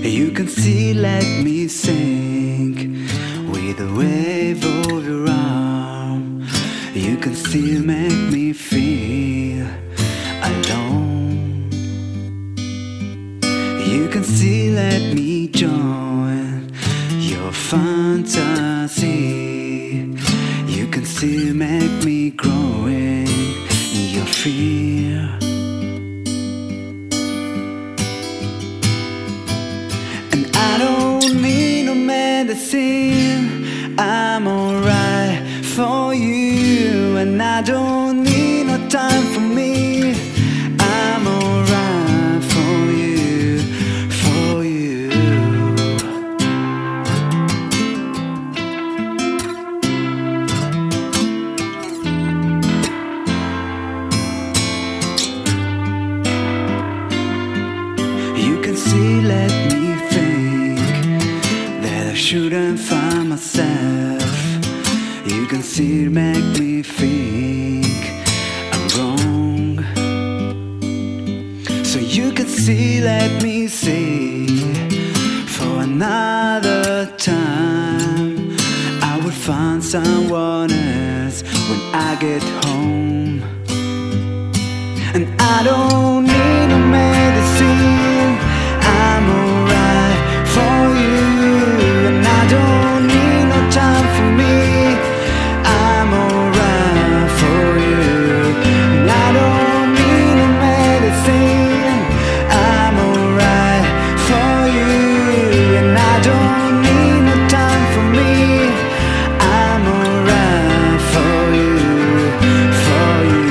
You can still let me sink with the wave of your arm. You can still make me feel alone. You can still let me join your fantasy. You can still make me growing in your fear. And I don't need no medicine, I'm alright for you. And I don't need no time for me, I'm alright for you, for you. You can still let me think that I shouldn't find myself. You can still make me think I'm wrong. So you can still let me see for another time. I will find someone else when I get home. And I don't need no medicine, I'm alright for you. And I don't need no time for me, I'm alright for you. And I don't need no medicine, I'm alright for you. And I don't need no time for me, I'm alright for you, for you.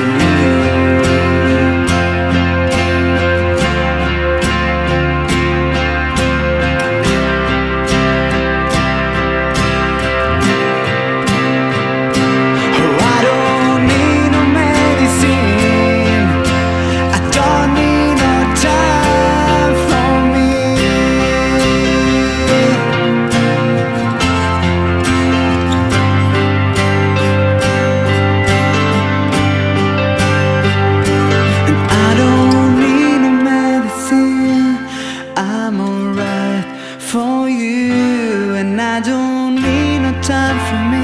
I'm alright for you, and I don't need no time for me.